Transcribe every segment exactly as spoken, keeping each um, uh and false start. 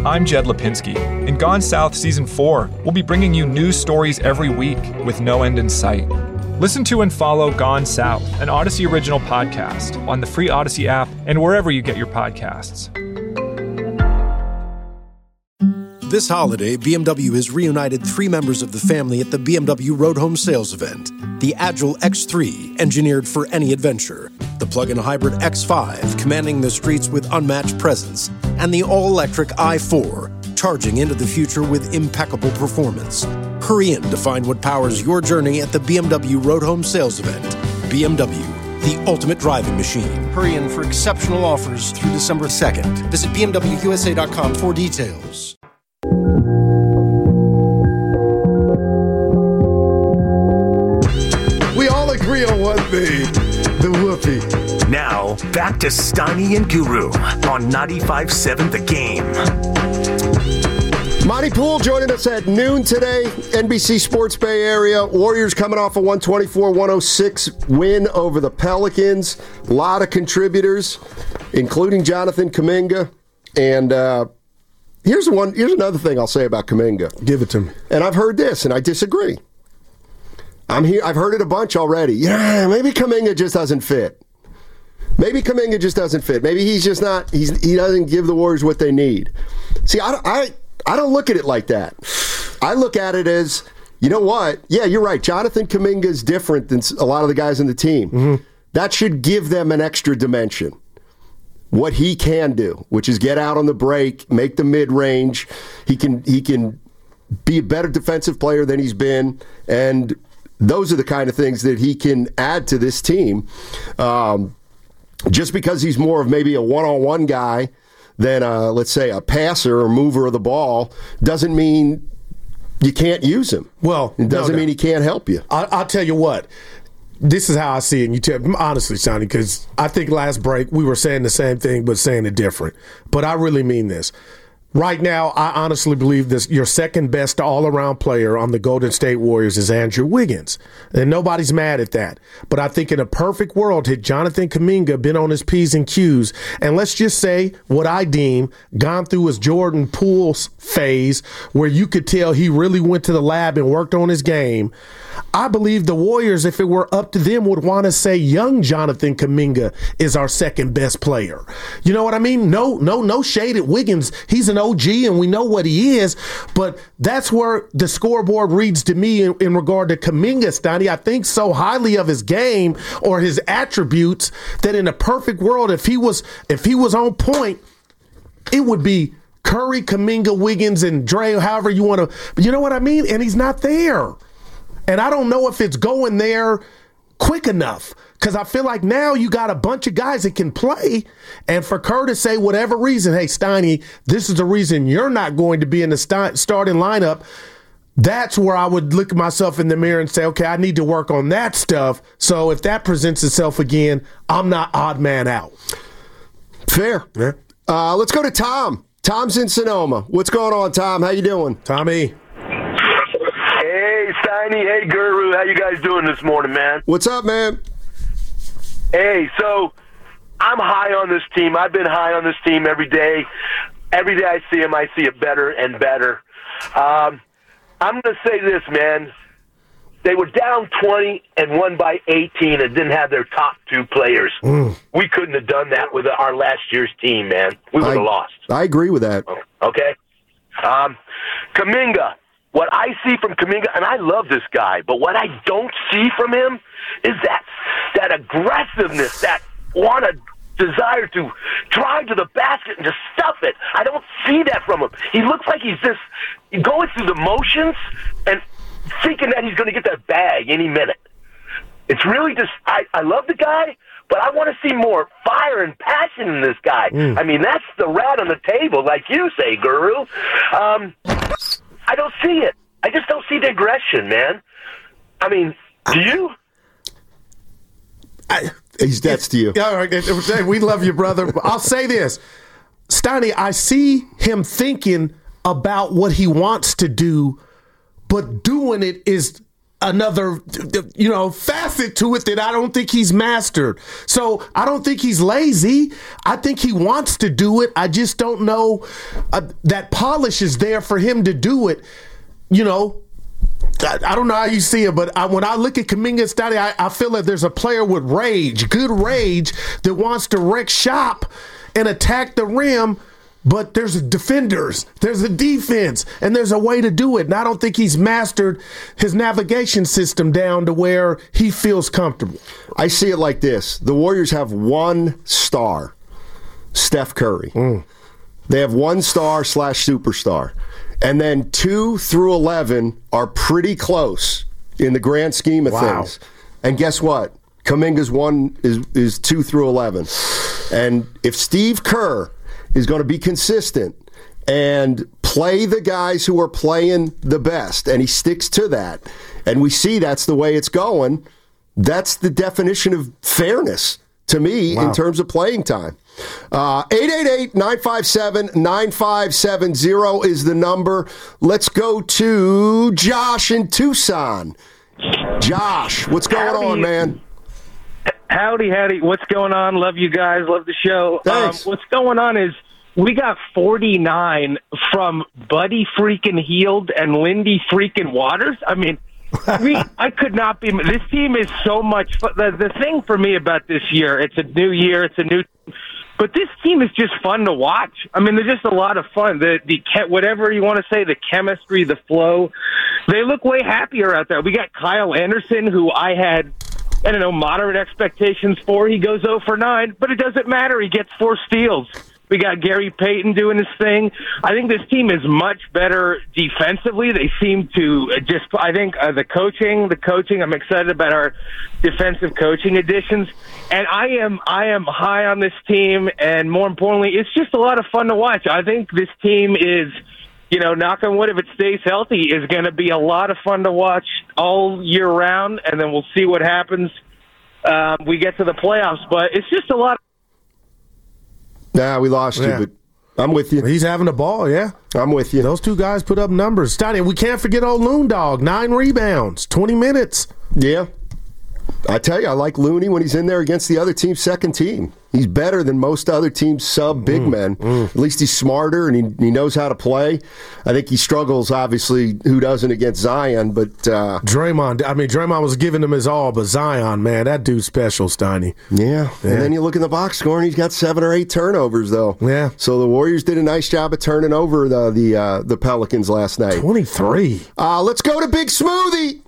I'm Jed Lipinski. In Gone South Season four, we'll be bringing you news stories every week with no end in sight. Listen to and follow Gone South, an Odyssey original podcast, on the free Odyssey app and wherever you get your podcasts. This holiday, B M W has reunited three members of the family at the B M W Road Home Sales event. The Agile X three, engineered for any adventure. The plug-in hybrid X five, commanding the streets with unmatched presence. And the all-electric i four, charging into the future with impeccable performance. Hurry in to find what powers your journey at the B M W Road Home Sales event. B M W, the ultimate driving machine. Hurry in for exceptional offers through December second. Visit B M W U S A dot com for details. We all agree on one thing, the whoopee. Now, back to Steiny and Guru on ninety-five seven The Game. Monty Poole joining us at noon today, N B C Sports Bay Area. Warriors coming off a one twenty-four one oh six win over the Pelicans. A lot of contributors, including Jonathan Kuminga. And uh, here's one. Here's another thing I'll say about Kuminga. Give it to me. And I've heard this, and I disagree. I'm here. I've heard it a bunch already. Yeah, maybe Kuminga just doesn't fit. Maybe Kuminga just doesn't fit. Maybe he's just not. He's he doesn't give the Warriors what they need. See, I I I don't look at it like that. I look at it as, you know what? Yeah, you're right. Jonathan Kuminga is different than a lot of the guys on the team. Mm-hmm. That should give them an extra dimension. What he can do, which is get out on the break, make the mid range. He can he can be a better defensive player than he's been, and those are the kind of things that he can add to this team. Um, just because he's more of maybe a one-on-one guy than, a, let's say, a passer or mover of the ball, doesn't mean you can't use him. Well, it doesn't no, no. mean he can't help you. I, I'll tell you what. This is how I see it. And you tell honestly, Sonny, because I think last break we were saying the same thing but saying it different. But I really mean this. Right now, I honestly believe this. Your second best all-around player on the Golden State Warriors is Andrew Wiggins, and nobody's mad at that. But I think in a perfect world, had Jonathan Kuminga been on his P's and Q's, and let's just say what I deem gone through his Jordan Poole phase, where you could tell he really went to the lab and worked on his game, I believe the Warriors, if it were up to them, would want to say young Jonathan Kuminga is our second best player. You know what I mean? No, no, no shade at Wiggins. He's an O G and we know what he is, but that's where the scoreboard reads to me in, in regard to Kuminga, Steiny. I think so highly of his game or his attributes that in a perfect world, if he was if he was on point, it would be Curry, Kuminga, Wiggins, and Dre, however you want to. But you know what I mean? And he's not there. And I don't know if it's going there quick enough, because I feel like now you got a bunch of guys that can play. And for Kerr to say whatever reason, hey, Steiny, this is the reason you're not going to be in the st- starting lineup, that's where I would look at myself in the mirror and say, okay, I need to work on that stuff. So if that presents itself again, I'm not odd man out. Fair. Yeah. Uh, let's go to Tom. Tom's in Sonoma. What's going on, Tom? How you doing? Tommy. Hey, Steiny. Hey, Guru. How you guys doing this morning, man? What's up, man? Hey, so I'm high on this team. I've been high on this team every day. Every day I see him, I see it better and better. Um, I'm going to say this, man. They were down twenty and won by eighteen and didn't have their top two players. Mm. We couldn't have done that with our last year's team, man. We would have lost. I agree with that. Okay? Um, Kuminga. What I see from Kuminga, and I love this guy, but what I don't see from him is that that aggressiveness, that want to desire to drive to the basket and just stuff it. I don't see that from him. He looks like he's just going through the motions and thinking that he's going to get that bag any minute. It's really just, I, I love the guy, but I want to see more fire and passion in this guy. Mm. I mean, that's the rat on the table, like you say, Guru. Um, I don't see it. I just don't see the aggression, man. I mean, do you? I, He's that's to you. All right, we love you, brother. I'll say this. Steiny, I see him thinking about what he wants to do, but doing it is another, you know, facet to it that I don't think he's mastered. So I don't think he's lazy. I think he wants to do it. I just don't know uh, that polish is there for him to do it. You know, I, I don't know how you see it, but I, when I look at Kuminga's study, I, I feel like there's a player with rage, good rage, that wants to wreck shop and attack the rim. But there's defenders, there's a defense, and there's a way to do it. And I don't think he's mastered his navigation system down to where he feels comfortable. I see it like this. The Warriors have one star, Steph Curry. Mm. They have one star slash superstar. And then two through eleven are pretty close in the grand scheme of wow. things. And guess what? Kuminga's one is, is two through eleven. And if Steve Kerr is going to be consistent and play the guys who are playing the best, and he sticks to that, and we see that's the way it's going, that's the definition of fairness to me wow. in terms of playing time. Uh, eight eight eight, nine five seven, nine five seven zero is the number. Let's go to Josh in Tucson. Josh, what's going howdy, on, man? Howdy, howdy. What's going on? Love you guys. Love the show. Thanks. Um, what's going on is we got forty-nine from Buddy freaking Hield and Lindy freaking Waters. I mean, we, I could not be. This team is so much fun. The, the thing for me about this year, it's a new year, it's a new. But this team is just fun to watch. I mean, they're just a lot of fun. The the whatever you want to say, the chemistry, the flow. They look way happier out there. We got Kyle Anderson, who I had, I don't know, moderate expectations for. He goes oh for nine, but it doesn't matter. He gets four steals. We got Gary Payton doing his thing. I think this team is much better defensively. They seem to just, I think uh, the coaching, the coaching, I'm excited about our defensive coaching additions. And I am, I am high on this team. And more importantly, it's just a lot of fun to watch. I think this team is, you know, knock on wood, if it stays healthy, is going to be a lot of fun to watch all year round. And then we'll see what happens. Um, we get to the playoffs, but it's just a lot of Nah, we lost yeah. you, but I'm with you. He's having a ball, yeah. I'm with you. Those two guys put up numbers. Stoney, we can't forget old Loon Dog. Nine rebounds, twenty minutes. Yeah. I tell you, I like Looney when he's in there against the other team's second team. He's better than most other teams' sub-big mm, men. Mm. At least he's smarter and he, he knows how to play. I think he struggles, obviously, who doesn't against Zion, but... Uh, Draymond, I mean, Draymond was giving him his all, but Zion, man, that dude's special, Steiny. Yeah. yeah, and then you look in the box score and he's got seven or eight turnovers, though. Yeah. So the Warriors did a nice job of turning over the the, uh, the Pelicans last night. twenty-three. Uh, let's go to Big Smoothie.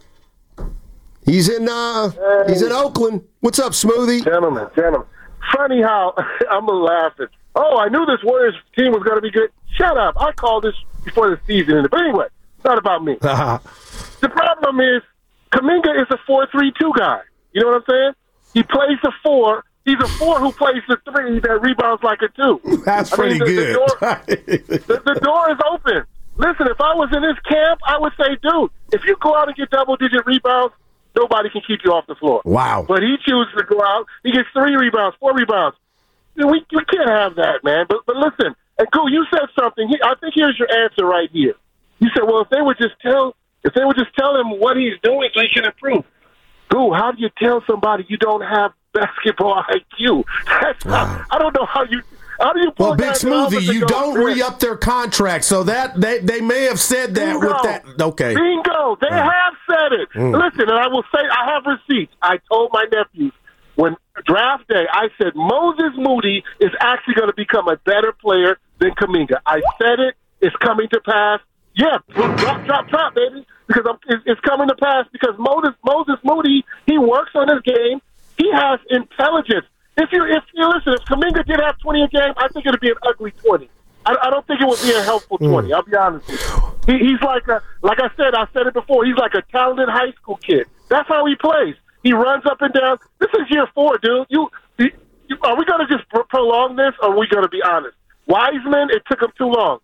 He's in uh, hey. he's in Oakland. What's up, Smoothie? Gentlemen, gentlemen. Funny how I'm laughing. Oh, I knew this Warriors team was going to be good. Shut up. I called this before the season. But anyway, it's not about me. The problem is Kuminga is a four three two guy. You know what I'm saying? He plays the four. He's a four who plays the three that rebounds like a two. That's I pretty mean, the, good. The door, the, the door is open. Listen, if I was in his camp, I would say, dude, if you go out and get double-digit rebounds, nobody can keep you off the floor. Wow. But he chooses to go out. He gets three rebounds, four rebounds. We, we can't have that, man. But but listen, and Goo, you said something. He, I think here's your answer right here. You said, well, if they would just tell, if they would just tell him what he's doing so he can improve. Goo, how do you tell somebody you don't have basketball I Q? That's wow. not, I don't know how you. How do you pull well, Big Smoothie, you don't re-up their contract, so that they, they may have said that Bingo. with that. Okay. Bingo. They mm. have said it. Mm. Listen, and I will say I have receipts. I told my nephews when draft day, I said Moses Moody is actually going to become a better player than Kuminga. I said it. It's coming to pass. Yeah, drop, drop, drop, baby, because I'm, it's, it's coming to pass because Moses, Moses Moody, he works on his game. He has intelligence. If you if you listen, if Kuminga did have twenty a game, I think it would be an ugly twenty. I, I don't think it would be a helpful twenty. I'll be honest with you. He, he's like a, like I said, I said it before. He's like a talented high school kid. That's how he plays. He runs up and down. This is year four, dude. You, you, you are we going to just prolong this, or are we going to be honest? Wiseman, it took him too long.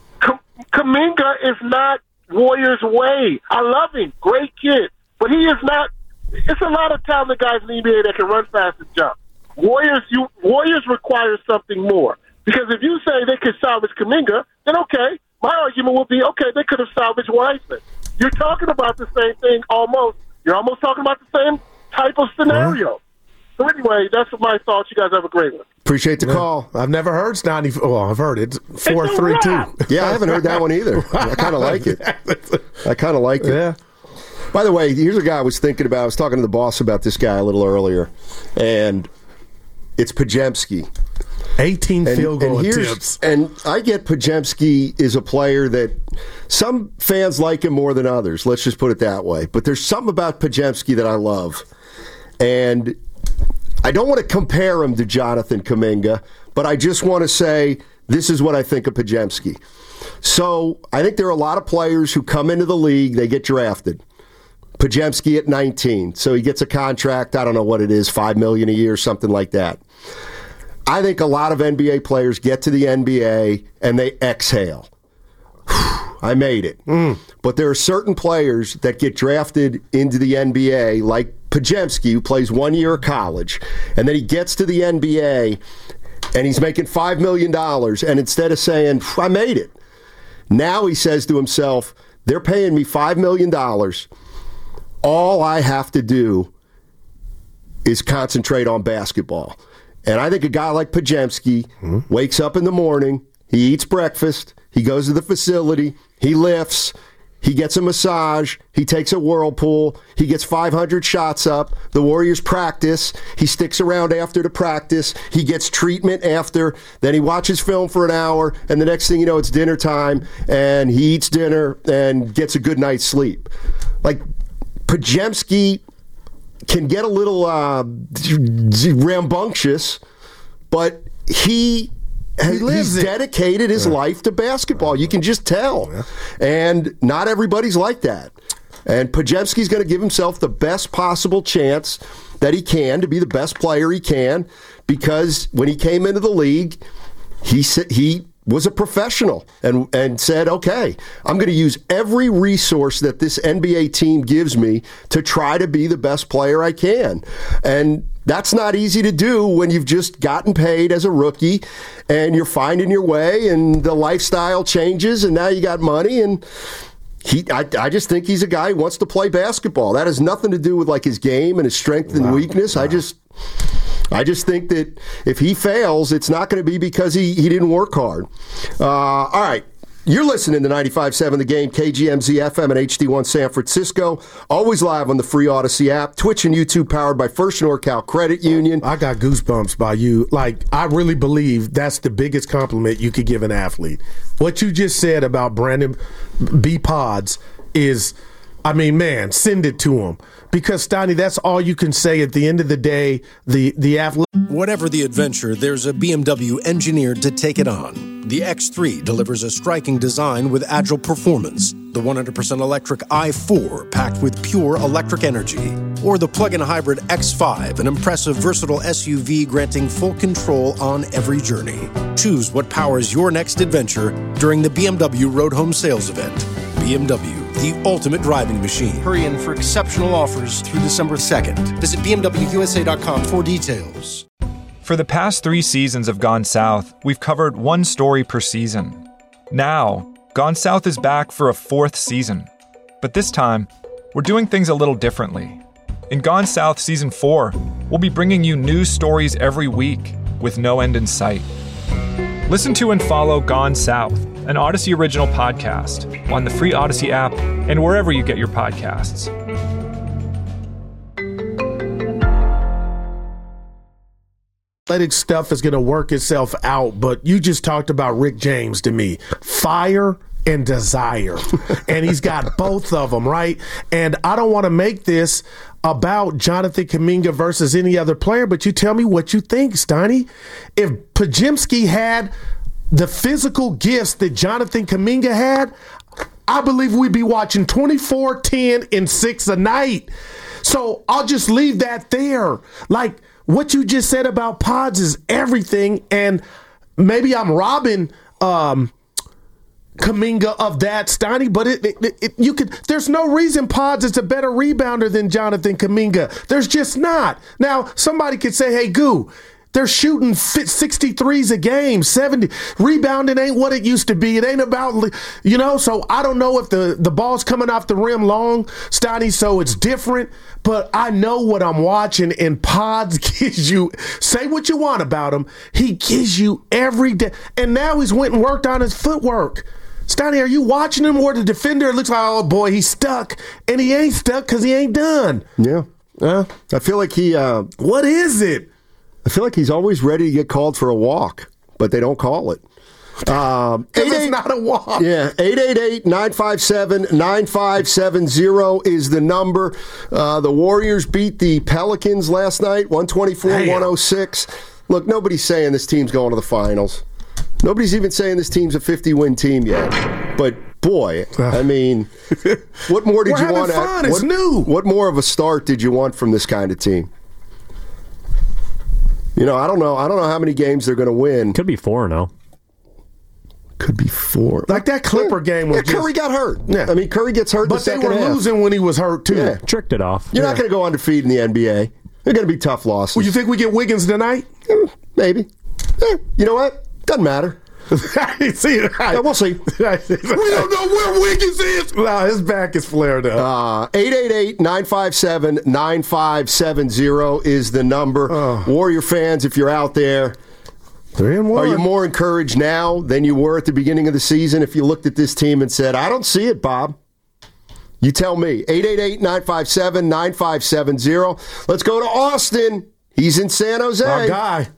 Kuminga is not Warriors' way. I love him, great kid, but he is not. It's a lot of talented guys in the N B A that can run fast and jump. Warriors, you Warriors require something more. Because if you say they could salvage Kuminga, then okay, my argument would be, okay, they could have salvaged Wiseman. you're talking about the same thing almost. You're almost talking about the same type of scenario. So anyway, that's my thoughts. You guys have a great one. Appreciate the Yeah. call. I've never heard Stoney. Well, I've heard it. four three two. Yeah, I haven't heard that one either. I kind of like it. I kind of like it. Yeah. By the way, here's a guy I was thinking about. I was talking to the boss about this guy a little earlier, and it's Podziemski. eighteen And, field goal and here's- attempts. And I get Podziemski is a player that some fans like him more than others. Let's just put it that way. But there's something about Podziemski that I love. And I don't want to compare him to Jonathan Kuminga, but I just want to say this is what I think of Podziemski. So I think there are a lot of players who come into the league, they get drafted. Podziemski at nineteen, so he gets a contract, I don't know what it is, five million dollars a year, something like that. I think a lot of N B A players get to the N B A and they exhale. I made it. Mm. But there are certain players that get drafted into the N B A, like Podziemski, who plays one year of college, and then he gets to the N B A and he's making five million dollars, and instead of saying, I made it, now he says to himself, they're paying me five million dollars. All I have to do is concentrate on basketball. And I think a guy like Podziemski mm-hmm. wakes up in the morning, he eats breakfast, he goes to the facility, he lifts, he gets a massage, he takes a whirlpool, he gets five hundred shots up, the Warriors practice, he sticks around after the practice, he gets treatment after, then he watches film for an hour, and the next thing you know, it's dinner time, and he eats dinner and gets a good night's sleep. Like, Podziemski can get a little uh, rambunctious, but he, he he's it. dedicated his yeah. life to basketball. You can just tell. Yeah. And not everybody's like that. And Podziemski's going to give himself the best possible chance that he can to be the best player he can, because when he came into the league, he he was a professional and and said, okay, I'm going to use every resource that this N B A team gives me to try to be the best player I can. And that's not easy to do when you've just gotten paid as a rookie and you're finding your way and the lifestyle changes and now you got money. And he, I, I just think he's a guy who wants to play basketball. That has nothing to do with like his game and his strength and wow. weakness. Wow. I just... I just think that if he fails, it's not going to be because he, he didn't work hard. Uh, all right. You're listening to ninety-five point seven The Game, K G M Z F M and H D one San Francisco. Always live on the free Odyssey app. Twitch and YouTube powered by First NorCal Credit Union. I got goosebumps by you. Like, I really believe that's the biggest compliment you could give an athlete. What you just said about Brandon B. Pods is, I mean, man, send it to him. Because, Stoney, that's all you can say at the end of the day. The the athlete. Whatever the adventure, there's a B M W engineered to take it on. The X three delivers a striking design with agile performance. The one hundred percent electric i four, packed with pure electric energy. Or the plug-in hybrid X five, an impressive, versatile S U V granting full control on every journey. Choose what powers your next adventure during the B M W Road Home Sales Event. B M W, the ultimate driving machine. Hurry in for exceptional offers through December second. Visit B M W U S A dot com for details. For the past three seasons of Gone South, we've covered one story per season. Now, Gone South is back for a fourth season. But this time, we're doing things a little differently. In Gone South Season four, we'll be bringing you news stories every week with no end in sight. Listen to and follow Gone South, an Odyssey original podcast, on the free Odyssey app and wherever you get your podcasts. Athletic stuff is going to work itself out, but you just talked about Rick James to me. Fire and desire. And he's got both of them, right? And I don't want to make this about Jonathan Kuminga versus any other player, but you tell me what you think, Stoney. If Podziemski had the physical gifts that Jonathan Kuminga had, I believe we'd be watching twenty-four, ten, and six a night. So I'll just leave that there. Like, what you just said about Pods is everything, and maybe I'm robbing um, Kuminga of that, Stoney, but it, it, it, you could. There's no reason Pods is a better rebounder than Jonathan Kuminga. There's just not. Now, somebody could say, hey, Goo, They're shooting sixty-threes a game, seventy. Rebounding ain't what it used to be. It ain't about, you know, so I don't know if the, the ball's coming off the rim long, Stoney, so it's different, but I know what I'm watching, and Pods gives you, say what you want about him, he gives you every day. And now he's went and worked on his footwork. Stoney, are you watching him where the defender looks like, oh, boy, he's stuck, and he ain't stuck because he ain't done? Yeah. Uh, I feel like he... Uh, what is it? I feel like he's always ready to get called for a walk, but they don't call it. Um, Because it's not a walk. Yeah, eight eight eight, nine five seven, nine five seven zero is the number. Uh, the Warriors beat the Pelicans last night, one twenty-four to one oh six. Look, nobody's saying this team's going to the finals. Nobody's even saying this team's a fifty-win team yet. But, boy, I mean, what more did We're you having want? Fun. What, it's new. What more of a start did you want from this kind of team? You know, I don't know. I don't know how many games they're going to win. Could be four and oh. Could be four. Like that Clipper yeah, game was yeah, just, Curry got hurt. Yeah. I mean, Curry gets hurt But the they second were half. losing when he was hurt, too. Yeah. Tricked it off. You're Yeah. not going to go undefeated in the N B A. They're going to be tough losses. Well, you think we get Wiggins tonight? Eh, maybe. Eh, you know what? Doesn't matter. see, Yeah, we'll see. we don't know where Wiggins is. No, his back is flared up. Uh, eight eight eight, nine five seven, nine five seven zero is the number. Oh. Warrior fans, if you're out there, Three and one. are you more encouraged now than you were at the beginning of the season if you looked at this team and said, I don't see it, Bob? You tell me. eight eight eight, nine five seven, nine five seven zero. Let's go to Austin. He's in San Jose. Our guy.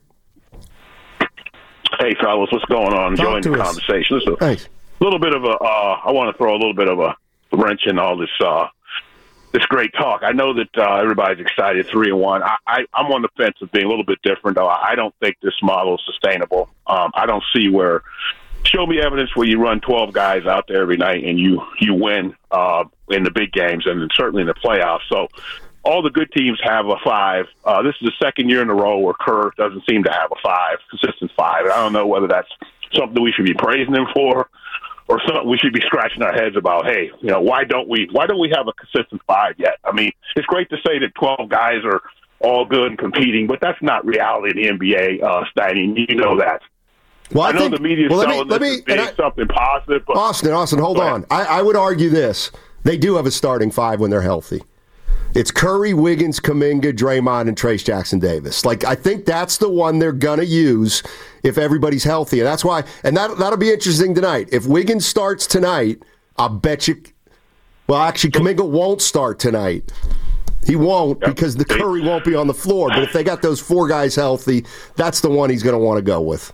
Hey, fellas, what's going on? Talk Enjoying to the us. conversation. This is a Thanks. little bit of a, uh, I want to throw a little bit of a wrench in all this uh, this great talk. I know that uh, everybody's excited, three and one. I, I, I'm on the fence of being a little bit different, though. I don't think this model is sustainable. Um, I don't see where, show me evidence where you run twelve guys out there every night and you, you win uh, in the big games and certainly in the playoffs. So, all the good teams have a five. Uh, this is the second year in a row where Kerr doesn't seem to have a five, consistent five. And I don't know whether that's something we should be praising him for or something we should be scratching our heads about. Hey, you know, why don't we why don't we have a consistent five yet? I mean, it's great to say that twelve guys are all good and competing, but that's not reality in the N B A, uh, Steiny. You know that. Well, I, I know think, the media is well, selling let me, this let me, as being something positive. But Austin, Austin, hold on. I, I would argue this. They do have a starting five when they're healthy. It's Curry, Wiggins, Kuminga, Draymond, and Trace Jackson-Davis. Like, I think that's the one they're going to use if everybody's healthy. And that's why, and that, that'll be interesting tonight. If Wiggins starts tonight, I'll bet you, well, actually, Kuminga won't start tonight. He won't Yep. because the Curry won't be on the floor. But if they got those four guys healthy, that's the one he's going to want to go with.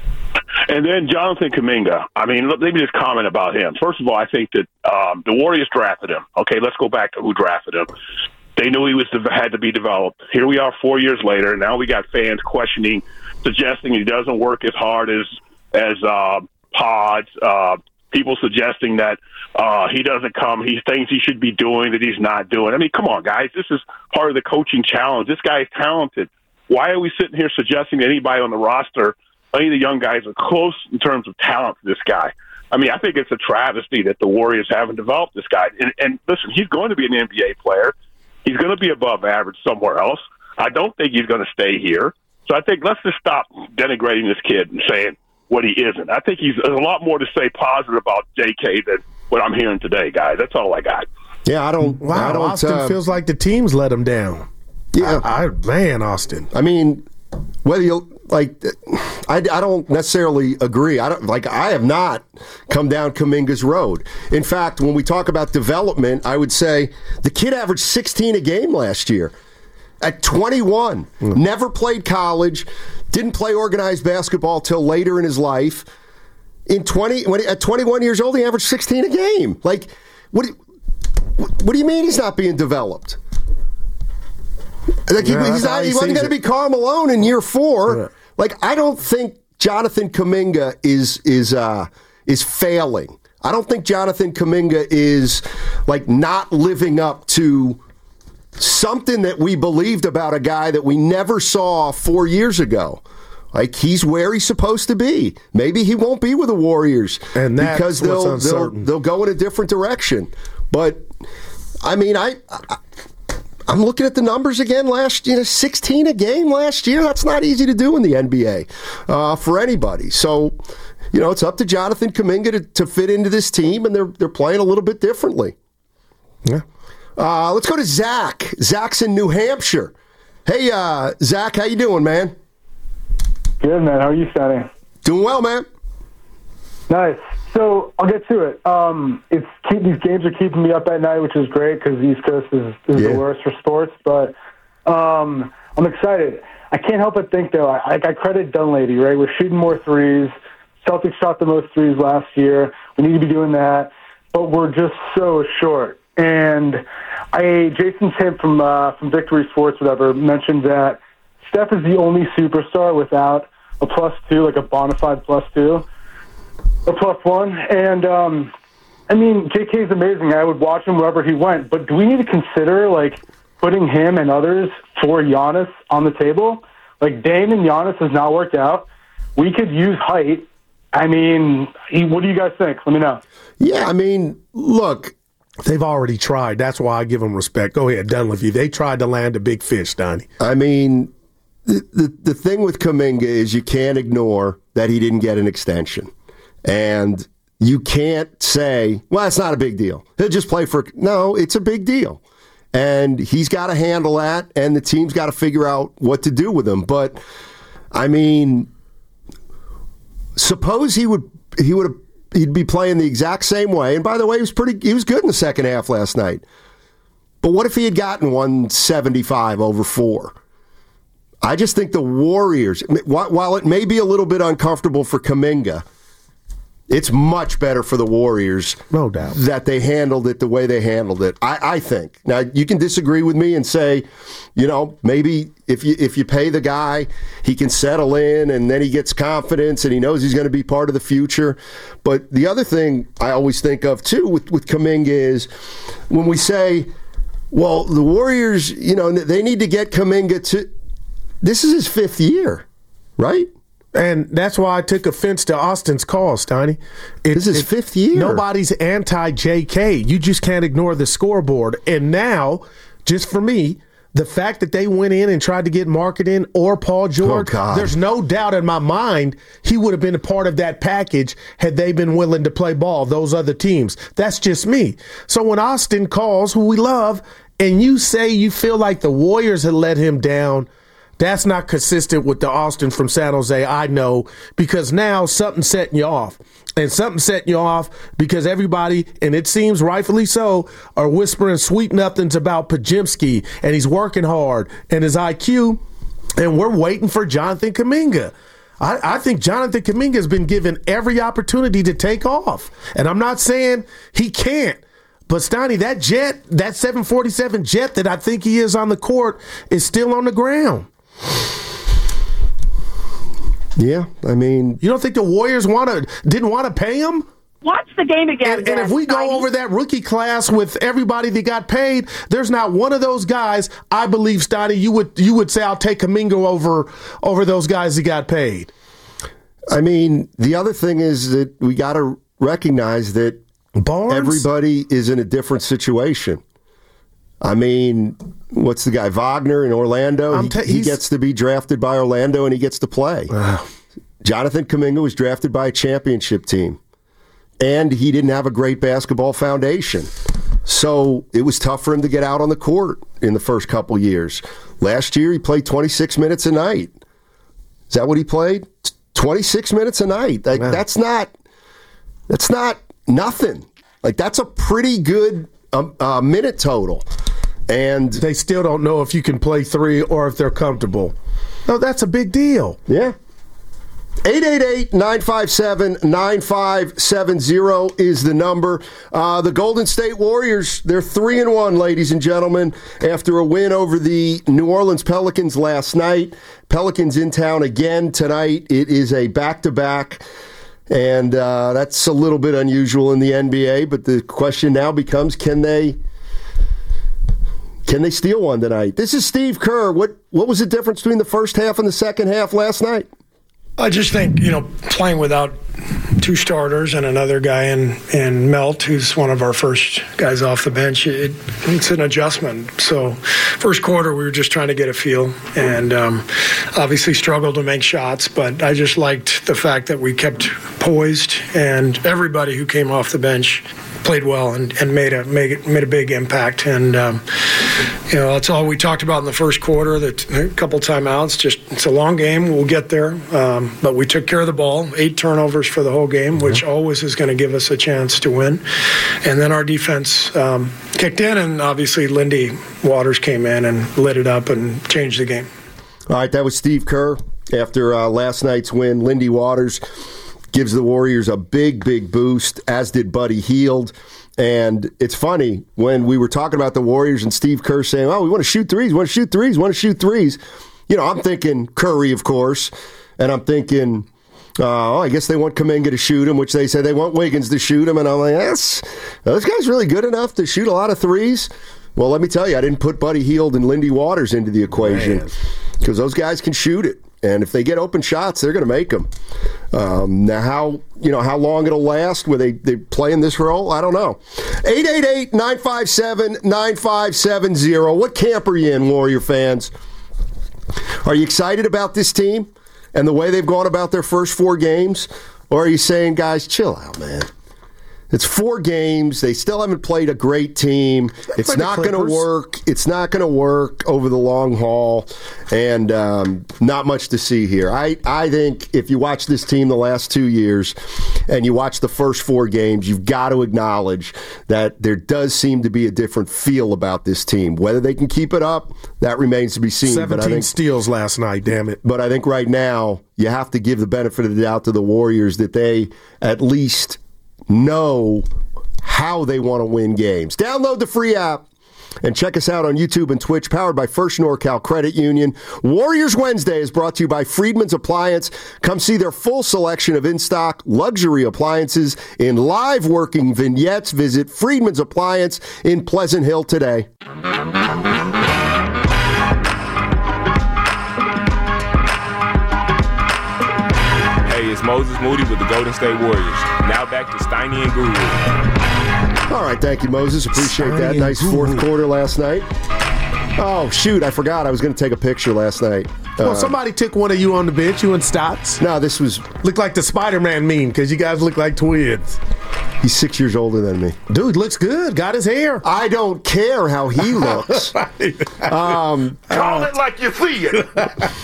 And then Jonathan Kuminga. I mean, let me just comment about him. First of all, I think that um, the Warriors drafted him. Okay, let's go back to who drafted him. They knew he was had to be developed. Here we are four years later. Now we got fans questioning, suggesting he doesn't work as hard as as uh, Pods. Uh, people suggesting that uh, he doesn't come. He thinks he should be doing that he's not doing. I mean, come on, guys. This is part of the coaching challenge. This guy is talented. Why are we sitting here suggesting that anybody on the roster, any of the young guys, are close in terms of talent to this guy? I mean, I think it's a travesty that the Warriors haven't developed this guy. And, and listen, he's going to be an N B A player. He's going to be above average somewhere else. I don't think he's going to stay here. So I think let's just stop denigrating this kid and saying what he isn't. I think he's there's a lot more to say positive about J K than what I'm hearing today, guys. That's all I got. Yeah, I don't. Wow, I don't, Austin uh, feels like the teams let him down. Yeah, I, I man, Austin. I mean, whether you like, I, I don't necessarily agree. I don't like. I have not come down Kuminga's road. In fact, when we talk about development, I would say the kid averaged sixteen a game last year. At twenty-one, mm. never played college, didn't play organized basketball till later in his life. In twenty, when he, at twenty-one years old, he averaged sixteen a game. Like, what? Do, what do you mean he's not being developed? Like yeah, he, he's not. He, he wasn't going to be Karl Malone in year four. Yeah. Like, I don't think Jonathan Kuminga is is uh, is failing. I don't think Jonathan Kuminga is like not living up to something that we believed about a guy that we never saw four years ago. Like, he's where he's supposed to be. Maybe he won't be with the Warriors and that's because they'll, they'll uncertain. they'll go in a different direction. But I mean, I, I I'm looking at the numbers again last year, sixteen a game last year. That's not easy to do in the N B A uh, for anybody. So, you know, it's up to Jonathan Kuminga to, to fit into this team, and they're they're playing a little bit differently. Yeah. Uh, let's go to Zach. Zach's in New Hampshire. Hey, uh, Zach, how you doing, man? Good, man. How are you, Sonny? Doing well, man. Nice. So I'll get to it. Um, it's keep, these games are keeping me up at night, which is great because the East Coast is, is yeah. the worst for sports. But um, I'm excited. I can't help but think, though, I, I credit Dunleavy, right? We're shooting more threes. Celtics shot the most threes last year. We need to be doing that. But we're just so short. And I, Jason Tipp from uh, from Victory Sports, whatever, mentioned that Steph is the only superstar without a plus two, like a bona fide plus two, a plus one. And, um, I mean, J K is amazing. I would watch him wherever he went. But do we need to consider, like, putting him and others for Giannis on the table? Like, Dame and Giannis has not worked out. We could use height. I mean, he, what do you guys think? Let me know. Yeah, I mean, look. They've already tried. That's why I give them respect. Go ahead, Dunleavy. They tried to land a big fish, Donnie. I mean, the, the the thing with Kuminga is you can't ignore that he didn't get an extension. And you can't say, well, it's not a big deal. He'll just play for – no, it's a big deal. And he's got to handle that, and the team's got to figure out what to do with him. But, I mean, suppose he would he would have – he'd be playing the exact same way. And by the way, he was pretty he was good in the second half last night. But what if he had gotten one seventy-five over four? I just think the Warriors, while it may be a little bit uncomfortable for Kuminga, it's much better for the Warriors. No doubt. That they handled it the way they handled it. I, I think. Now, you can disagree with me and say, you know, maybe if you if you pay the guy, he can settle in and then he gets confidence and he knows he's going to be part of the future. But the other thing I always think of, too, with, with Kuminga is when we say, well, the Warriors, you know, they need to get Kuminga to – this is his fifth year, right? And that's why I took offense to Austin's call, Steiny. It, this is it, fifth year. Nobody's anti-J K. You just can't ignore the scoreboard. And now, just for me, the fact that they went in and tried to get Markkanen or Paul George, oh, there's no doubt in my mind he would have been a part of that package had they been willing to play ball, those other teams. That's just me. So when Austin calls, who we love, and you say you feel like the Warriors had let him down, that's not consistent with the Austin from San Jose, I know, because now something's setting you off. And something's setting you off because everybody, and it seems rightfully so, are whispering sweet nothings about Podziemski, and he's working hard, and his I Q, and we're waiting for Jonathan Kuminga. I, I think Jonathan Kuminga has been given every opportunity to take off. And I'm not saying he can't. But, Steiny, that jet, that seven forty-seven jet that I think he is on the court is still on the ground. Yeah, I mean, you don't think the Warriors want to didn't want to pay him? Watch the game again. And, and if we go over that rookie class with everybody that got paid, there's not one of those guys. I believe, Steiny, you would you would say I'll take Kuminga over over those guys that got paid. I mean, the other thing is that we got to recognize that Barnes? Everybody is in a different situation. I mean, what's the guy, Wagner in Orlando? Ta- he, he gets to be drafted by Orlando and he gets to play. Uh, Jonathan Kuminga was drafted by a championship team. And he didn't have a great basketball foundation. So it was tough for him to get out on the court in the first couple years. Last year, he played twenty-six minutes a night. Is that what he played? twenty-six minutes a night. Like, that's not that's not nothing. Like, that's a pretty good um, uh, minute total. And they still don't know if you can play three or if they're comfortable. No, that's a big deal. Yeah. eight eight eight, nine five seven, nine five seven zero is the number. Uh, the Golden State Warriors, they're three and one, ladies and gentlemen, after a win over the New Orleans Pelicans last night. Pelicans in town again tonight. It is a back-to-back, and uh, that's a little bit unusual in the N B A, but the question now becomes, can they can they steal one tonight? This is Steve Kerr. What, what was the difference between the first half and the second half last night? I just think, you know, playing without two starters and another guy in, in Melt, who's one of our first guys off the bench. It, it's an adjustment. So first quarter, we were just trying to get a feel and um, obviously struggled to make shots, but I just liked the fact that we kept poised and everybody who came off the bench played well and, and made a made, made a big impact. And um, you know, that's all we talked about in the first quarter. That a couple timeouts. Just it's a long game. We'll get there. Um, but we took care of the ball. Eight turnovers for the whole game, mm-hmm. which always is going to give us a chance to win. And then our defense um, kicked in, and obviously Lindy Waters came in and lit it up and changed the game. All right, that was Steve Kerr after uh, last night's win. Lindy Waters gives the Warriors a big, big boost, as did Buddy Hield. And it's funny, when we were talking about the Warriors and Steve Kerr saying, oh, we want to shoot threes, we want to shoot threes, we want to shoot threes. You know, I'm thinking Curry, of course, and I'm thinking, uh, oh, I guess they want Kuminga to shoot him, which they say they want Wiggins to shoot him. And I'm like, yes, those guys really good enough to shoot a lot of threes? Well, let me tell you, I didn't put Buddy Hield and Lindy Waters into the equation because those guys can shoot it. And if they get open shots, they're going to make them. Um, now, how you know how long it'll last? Will they they play in this role? I don't know. eight eight eight, nine five seven, nine five seven zero. What camp are you in, Warrior fans? Are you excited about this team and the way they've gone about their first four games? Or are you saying, guys, chill out, man? It's four games. They still haven't played a great team. It's not going to work. It's not going to work over the long haul, and um, not much to see here. I, I think if you watch this team the last two years and you watch the first four games, you've got to acknowledge that there does seem to be a different feel about this team. Whether they can keep it up, that remains to be seen. seventeen but I think, steals last night, damn it. But I think right now you have to give the benefit of the doubt to the Warriors that they at least know how they want to win games. Download the free app and check us out on YouTube and Twitch, powered by First NorCal Credit Union. Warriors Wednesday is brought to you by Friedman's Appliance. Come see their full selection of in-stock luxury appliances in live working vignettes. Visit Friedman's Appliance in Pleasant Hill today. It's Moses Moody with the Golden State Warriors. Now back to Steiny and Guru. All right, thank you, Moses. Appreciate Steiny that. Nice fourth quarter last night. Oh, shoot, I forgot. I was going to take a picture last night. Well, uh, somebody took one of you on the bench, you and Stotts. No, this was... Looked like the Spider-Man meme, because you guys look like twins. He's six years older than me. Dude, looks good. Got his hair. I don't care how he looks. um, Call uh, it like you see it.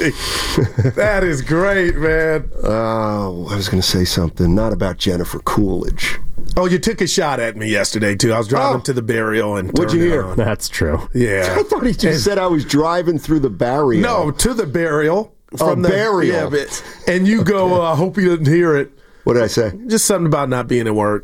That is great, man. Oh, uh, I was going to say something. Not about Jennifer Coolidge. Oh, you took a shot at me yesterday, too. I was driving oh. to the burial and What'd you hear? On. That's true. Yeah. I thought he just and, said I was driving through the burial. No, to the burial. From the burial. Yeah, but, and you go, I uh, hope you didn't hear it. What did I say? Just something about not being at work.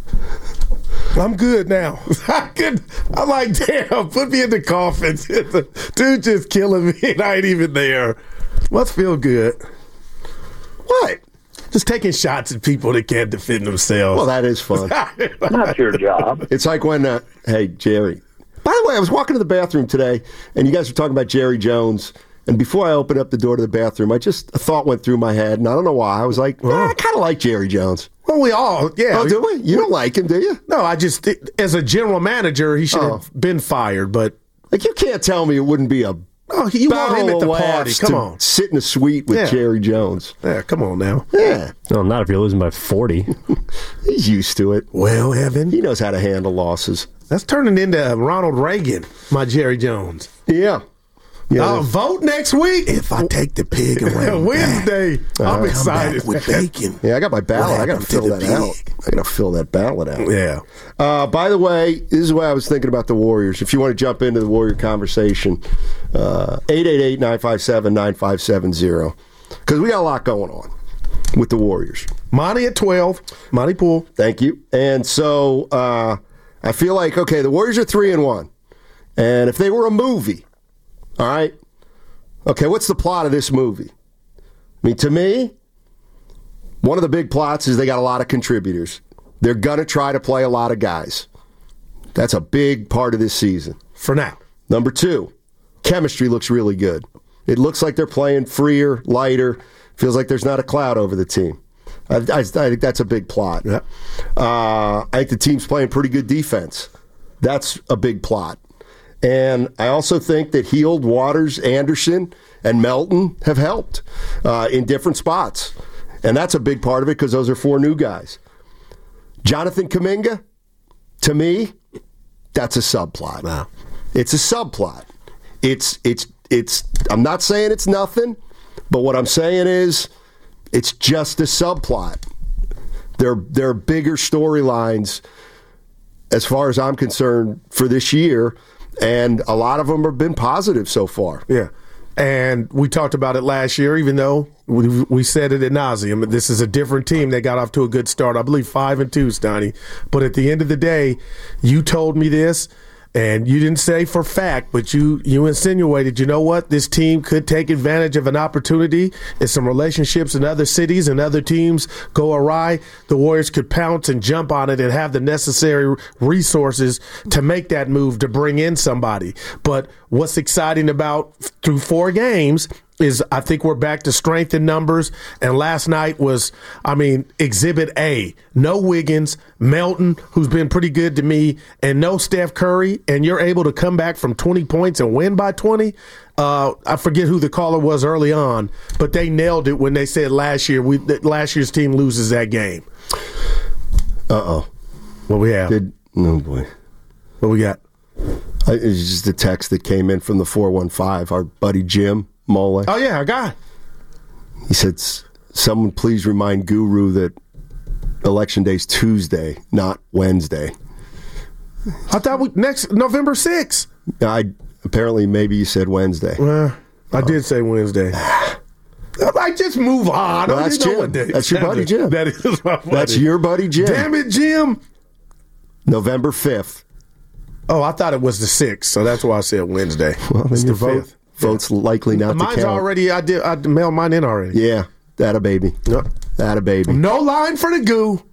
I'm good now. I could, I'm like, damn, put me in the coffin. Dude just killing me and I ain't even there. Must feel good. What? Just taking shots at people that can't defend themselves. Well, that is fun. Not your job. It's like when, uh, hey, Jerry. By the way, I was walking to the bathroom today, and you guys were talking about Jerry Jones. And before I opened up the door to the bathroom, I just a thought went through my head, and I don't know why. I was like, oh. eh, I kind of like Jerry Jones. Well, we all, yeah. Oh, do we? You don't like him, do you? No, I just, as a general manager, he should oh. have been fired, but. Like, you can't tell me it wouldn't be a oh, you want him at the party. Come on. Sit in a suite with yeah. Jerry Jones. Yeah, come on now. Yeah. No, not if you're losing by forty. He's used to it. Well, Evan. He knows how to handle losses. That's turning into Ronald Reagan, my Jerry Jones. Yeah. Yeah, I'll vote next week if I take the pig around Wednesday. Back. I'm uh, excited with bacon. Yeah, I got my ballot. I got to fill that pig? out. I got to fill that ballot out. Yeah. Uh, by the way, this is why I was thinking about the Warriors. If you want to jump into the Warrior conversation, uh, eight eight eight, nine five seven, nine five seven zero. Because we got a lot going on with the Warriors. Monty at twelve. Monty Poole. Thank you. And so uh, I feel like, okay, the Warriors are three and one. And if they were a movie, all right. Okay, what's the plot of this movie? I mean, to me, one of the big plots is they got a lot of contributors. They're going to try to play a lot of guys. That's a big part of this season. For now. Number two, chemistry looks really good. It looks like they're playing freer, lighter. Feels like there's not a cloud over the team. I, I, I think that's a big plot. Yeah. Uh, I think the team's playing pretty good defense. That's a big plot. And I also think that Heald, Waters, Anderson, and Melton have helped uh, in different spots. And that's a big part of it because those are four new guys. Jonathan Kuminga, to me, that's a subplot. Wow. It's a subplot. It's it's it's. I'm not saying it's nothing, but what I'm saying is it's just a subplot. There there are bigger storylines, as far as I'm concerned, for this year, and a lot of them have been positive so far. Yeah. And we talked about it last year, even though we, we said it ad nauseum. This is a different team. They got off to a good start. I believe five and two, Stoney. But at the end of the day, you told me this, and you didn't say for fact, but you, you insinuated, you know what, this team could take advantage of an opportunity. If some relationships in other cities and other teams go awry, the Warriors could pounce and jump on it and have the necessary resources to make that move to bring in somebody. But what's exciting about through four games is I think we're back to strength in numbers. And last night was, I mean, Exhibit A. No Wiggins, Melton, who's been pretty good to me, and no Steph Curry, and you're able to come back from twenty points and win by twenty. Uh, I forget who the caller was early on, but they nailed it when they said last year, we that last year's team loses that game. Uh-oh. What we have? Did, oh, boy. What we got? I, it's just a text that came in from the four one five, our buddy Jim Mole. Oh, yeah, I got it. He said, someone please remind Guru that Election Day's Tuesday, not Wednesday. I thought we next November sixth. I apparently maybe you said Wednesday. Well, I uh, did say Wednesday. I just move on. Well, that's Jim. That's your buddy Jim. That is my buddy. That's your buddy Jim. Damn it, Jim. November fifth. Oh, I thought it was the sixth, so that's why I said Wednesday. Well, it's the vote. fifth. Vote's likely not Mine's to count. already, I did, I mailed mine in already. Yeah, that a baby. Yep. That a baby. No line for the goo.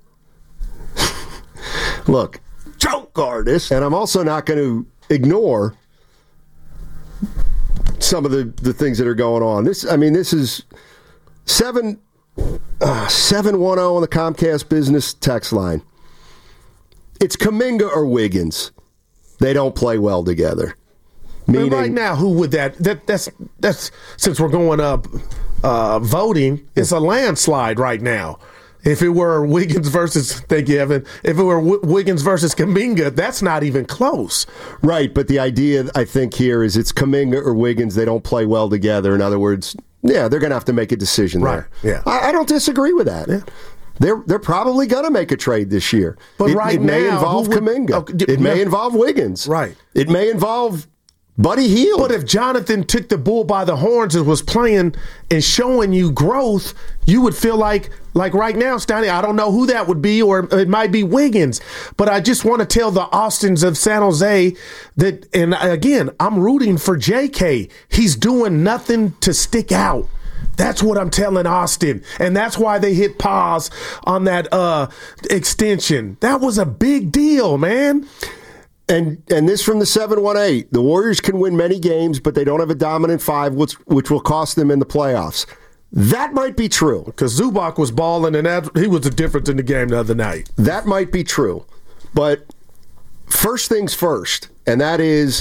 Look, choke artist. And I'm also not going to ignore some of the, the things that are going on. This, I mean, this is seven uh, seven one zero on the Comcast business text line. It's Kuminga or Wiggins. They don't play well together. Meaning, right now, who would that, that? That's that's since we're going up uh, voting, it's a landslide right now. If it were Wiggins versus, thank you, Evan. If it were w- Wiggins versus Kuminga, that's not even close. Right, but the idea I think here is it's Kuminga or Wiggins. They don't play well together. In other words, yeah, they're going to have to make a decision right. there. Yeah, I, I don't disagree with that. Yeah. They're they're probably going to make a trade this year. But it, right it may now, involve would, Kuminga. Oh, d- it may involve Wiggins. Right. It may involve Buddy Hield. But if Jonathan took the bull by the horns and was playing and showing you growth, you would feel like, like right now, Stoney, I don't know who that would be, or it might be Wiggins. But I just want to tell the Austins of San Jose that, and again, I'm rooting for J K. He's doing nothing to stick out. That's what I'm telling Austin. And that's why they hit pause on that uh, extension. That was a big deal, man. And and this from the seven one eight. The Warriors can win many games, but they don't have a dominant five, which, which will cost them in the playoffs. That might be true. Because Zubac was balling, and that, he was the difference in the game the other night. That might be true. But first things first, and that is,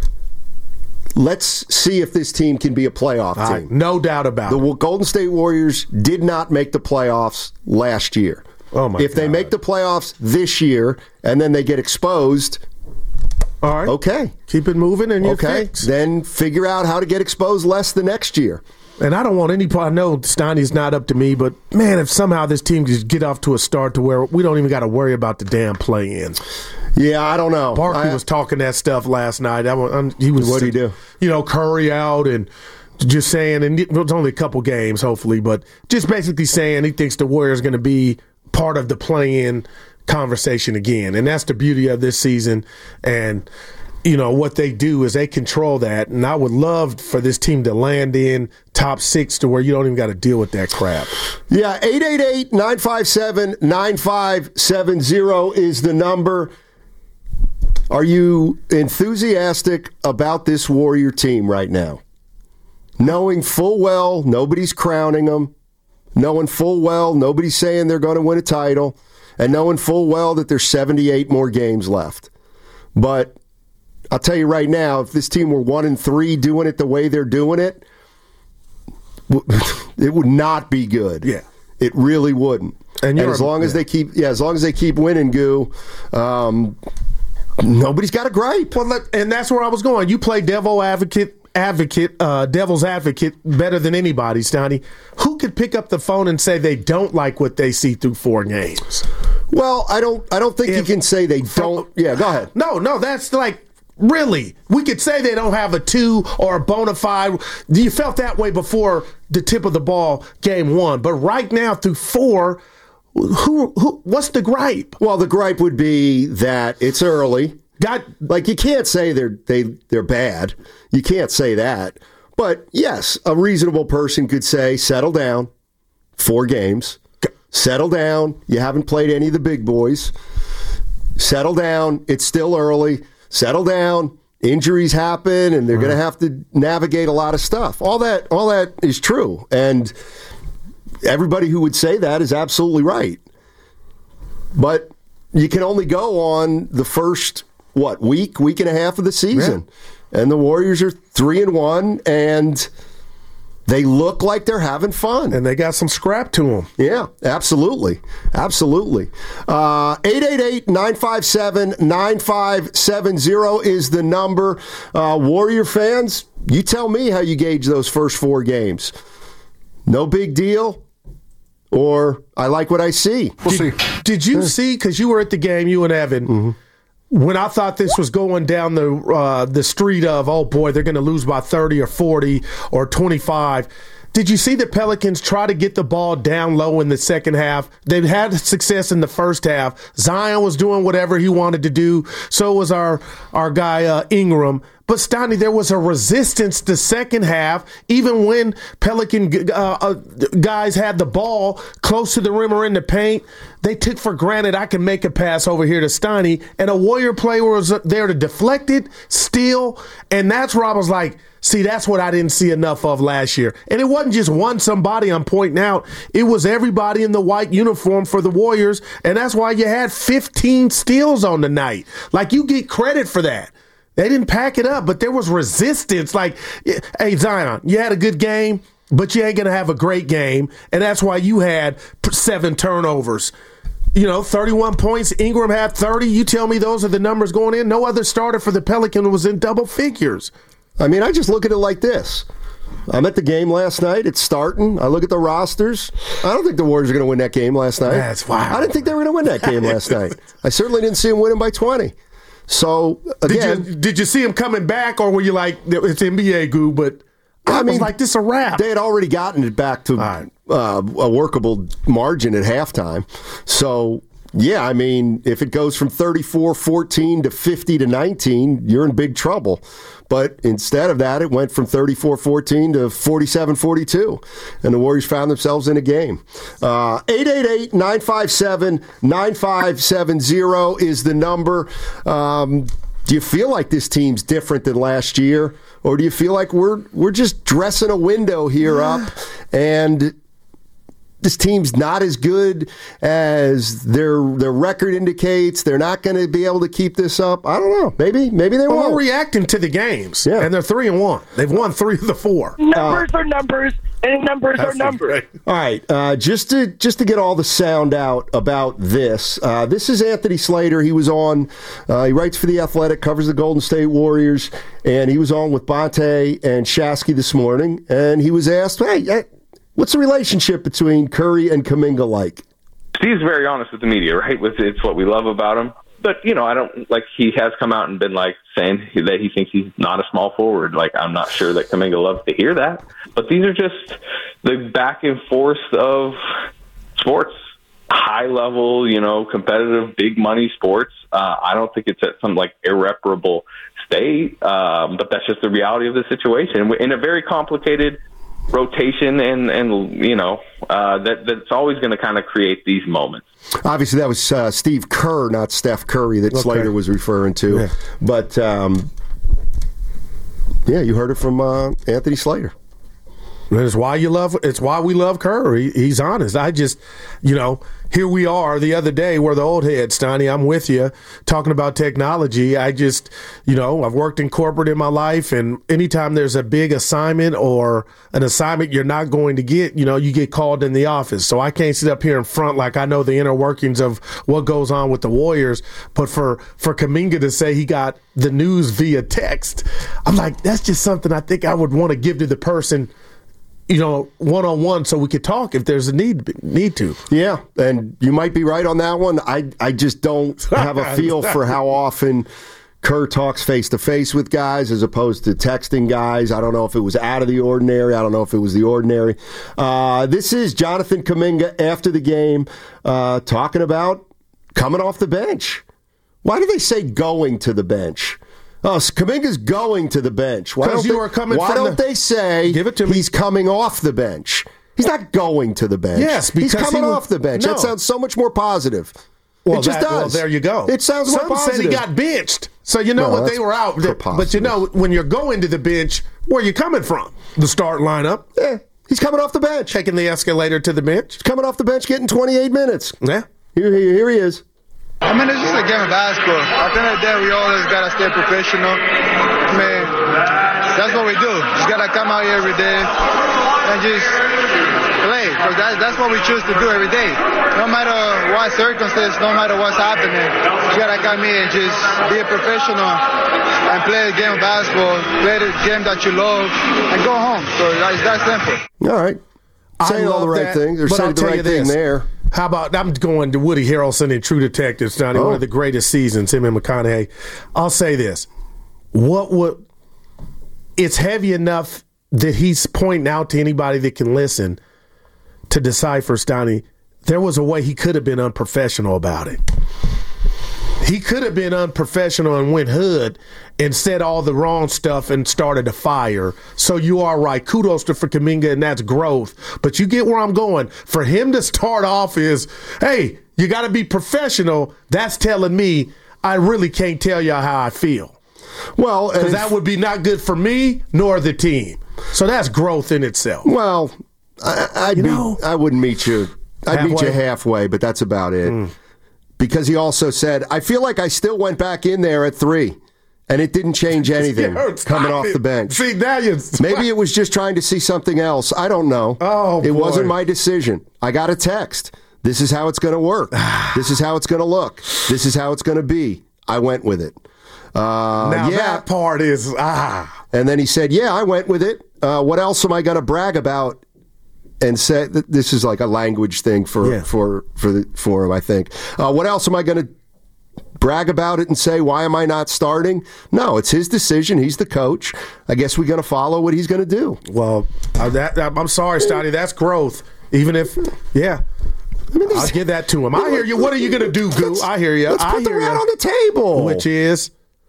let's see if this team can be a playoff All team. Right, no doubt about the it. The Golden State Warriors did not make the playoffs last year. Oh my if God. they make the playoffs this year, and then they get exposed, all right, okay, keep it moving, and you're okay. fixed. Then figure out how to get exposed less the next year. And I don't want any part. I know Stoney's not up to me, but man, if somehow this team just get off to a start to where we don't even got to worry about the damn play-in. Yeah, I don't know. Barkley I, was talking that stuff last night. I, I, he was. What did he do? You know, Curry out and just saying, and it was only a couple games, hopefully, but just basically saying he thinks the Warriors going to be part of the play-in conversation again. And that's the beauty of this season. And, you know, what they do is they control that. And I would love for this team to land in top six to where you don't even got to deal with that crap. Yeah, eight eight eight, nine five seven, nine five seven zero is the number. Are you enthusiastic about this Warrior team right now? Knowing full well nobody's crowning them, knowing full well nobody's saying they're going to win a title, and knowing full well that there's seventy-eight more games left. But I'll tell you right now, if this team were one and three doing it the way they're doing it, it would not be good. Yeah. It really wouldn't. And, and as long as yeah. they keep, yeah, as long as they keep winning, Goo, um, nobody's got a gripe. Well, and that's where I was going. You play devil advocate, advocate, uh, devil's advocate better than anybody, Stoney. Who could pick up the phone and say they don't like what they see through four games? Well, I don't. I don't think if, you can say they don't. Yeah, go ahead. No, no, that's like. Really, we could say they don't have a two or a bona fide. You felt that way before the tip of the ball game one, but right now through four, who, who, what's the gripe? Well, the gripe would be that it's early. God, like you can't say they're they they're bad. You can't say that. But yes, a reasonable person could say, settle down. Four games, settle down. You haven't played any of the big boys. Settle down. It's still early. Settle down. Injuries happen, and they're going to have to navigate a lot of stuff. All that, all that is true, and everybody who would say that is absolutely right. But you can only go on the first what week, week and a half of the season, yeah. and the Warriors are three and one, and they look like they're having fun. And they got some scrap to them. Yeah, absolutely. Absolutely. Uh, eight eight eight, nine five seven, nine five seven zero is the number. Uh, Warrior fans, you tell me how you gauge those first four games. No big deal, or I like what I see. We'll did, see. Did you see, because you were at the game, you and Evan, mm-hmm. when I thought this was going down the uh, the street of, oh, boy, they're going to lose by thirty or forty or twenty-five, did you see the Pelicans try to get the ball down low in the second half? They've had success in the first half. Zion was doing whatever he wanted to do. So was our, our guy uh, Ingram. But, Stoney, there was a resistance the second half, even when Pelican uh, uh, guys had the ball close to the rim or in the paint. They took for granted I can make a pass over here to Stoney, and a Warrior player was there to deflect it, steal, and that's where I was like, see, that's what I didn't see enough of last year. And it wasn't just one somebody I'm pointing out. It was everybody in the white uniform for the Warriors, and that's why you had fifteen steals on the night. Like, you get credit for that. They didn't pack it up, but there was resistance. Like, hey, Zion, you had a good game, but you ain't going to have a great game, and that's why you had seven turnovers. You know, thirty-one points. Ingram had thirty. You tell me those are the numbers going in. No other starter for the Pelican was in double figures. I mean, I just look at it like this. I'm at the game last night. It's starting. I look at the rosters. I don't think the Warriors are going to win that game last night. That's wild. I didn't think they were going to win that game last night. I certainly didn't see them winning by twenty. So, again. Did you, did you see him coming back, or were you like, it's N B A, Goo, but I, I mean, was like, this is a wrap? They had already gotten it back to right. uh, a workable margin at halftime. So, yeah, I mean, if it goes from thirty-four fourteen to fifty to nineteen, you're in big trouble. But instead of that, it went from thirty-four fourteen to forty-seven forty-two, and the Warriors found themselves in a game. Uh, eight eight eight, nine five seven, nine five seven zero is the number. Um, do you feel like this team's different than last year, or do you feel like we're we're just dressing a window here up and this team's not as good as their their record indicates? They're not going to be able to keep this up. I don't know. Maybe maybe they well, won't. We're reacting to the games, yeah. and they're three and one. They've won three of the four. Numbers uh, are numbers, and numbers are numbers. All right, uh, just to just to get all the sound out about this. Uh, this is Anthony Slater. He was on. Uh, he writes for The Athletic, covers the Golden State Warriors, and he was on with Bonte and Shasky this morning, and he was asked, "Hey." What's the relationship between Curry and Kuminga like? Steve's very honest with the media, right? It's what we love about him. But, you know, I don't, like, he has come out and been, like, saying that he thinks he's not a small forward. Like, I'm not sure that Kuminga loves to hear that. But these are just the back and forth of sports. High level, you know, competitive, big money sports. Uh, I don't think it's at some, like, irreparable state. Um, but that's just the reality of the situation. In a very complicated rotation, and and you know uh, that that's always going to kind of create these moments. Obviously, that was uh, Steve Kerr, not Steph Curry, that okay. Slater was referring to. Yeah. But um, yeah, you heard it from uh, Anthony Slater. It's why you love. It's why we love Kerr. He, he's honest. I just, you know, here we are the other day. We're the old heads, Steiny. I'm with you talking about technology. I just, you know, I've worked in corporate in my life, and anytime there's a big assignment or an assignment you're not going to get, you know, you get called in the office. So I can't sit up here in front like I know the inner workings of what goes on with the Warriors. But for for Kuminga to say he got the news via text, I'm like, that's just something I think I would want to give to the person, you know, one-on-one so we could talk if there's a need need to. Yeah, and you might be right on that one. I, I just don't have a feel for how often Kerr talks face-to-face with guys as opposed to texting guys. I don't know if it was out of the ordinary. I don't know if it was the ordinary. Uh, this is Jonathan Kuminga after the game uh, talking about coming off the bench. Why do they say going to the bench? Oh, so Kuminga's going to the bench. Why don't, you they, are coming why from don't the, they say give it to me. He's coming off the bench? He's not going to the bench. Yes, because he's coming he was, off the bench. No. That sounds so much more positive. Well, it just that, does. Well, there you go. It sounds Some more positive. said he got benched. So you know No, what, they were out. But you know, when you're going to the bench, where you coming from? The start lineup. Yeah, he's coming off the bench. Taking the escalator to the bench. He's coming off the bench, getting twenty-eight minutes. Yeah. Here, here, here he is. I mean, it's just a game of basketball. At the end of the day, we always got to stay professional. I mean, that's what we do. Just got to come out here every day and just play. Because that, that's what we choose to do every day. No matter what circumstance, no matter what's happening, you got to come here and just be a professional and play the game of basketball, play the game that you love, and go home. So it's that simple. All right. Saying all the right that, things. They're saying the right thing there. How about, I'm going to Woody Harrelson in True Detective, Johnny, oh. one of the greatest seasons, him and McConaughey. I'll say this. What would, it's heavy enough that he's pointing out to anybody that can listen to decipher, Stoney, there was a way he could have been unprofessional about it. He could have been unprofessional and went hood and said all the wrong stuff and started a fire. So you are right. Kudos to for Kuminga, and that's growth. But you get where I'm going. For him to start off is, hey, you got to be professional. That's telling me I really can't tell y'all how I feel. Well, because that would be not good for me nor the team. So that's growth in itself. Well, I, I'd you be, know, I wouldn't meet you. I'd halfway. meet you halfway, but that's about it. Mm. Because he also said, I feel like I still went back in there at three, and it didn't change anything yeah, coming off it. the bench. See, now you Maybe it was just trying to see something else. I don't know. Oh, it boy. wasn't my decision. I got a text. This is how it's going to work. This is how it's going to look. This is how it's going to be. I went with it. Uh, now yeah. that part is, ah. And then he said, yeah, I went with it. Uh, what else am I going to brag about? And say that this is like a language thing for yeah. for for the, for him, I think. Uh, what else am I going to brag about it and say, why am I not starting? No, it's his decision. He's the coach. I guess we're going to follow what he's going to do. Well, uh, that, I'm sorry, Stotty. That's growth. Even if, yeah. I mean, I'll give that to him. I hear you. What are you going to do, Goo? I hear you. Let's I put the hear rat you. on the table. Which is?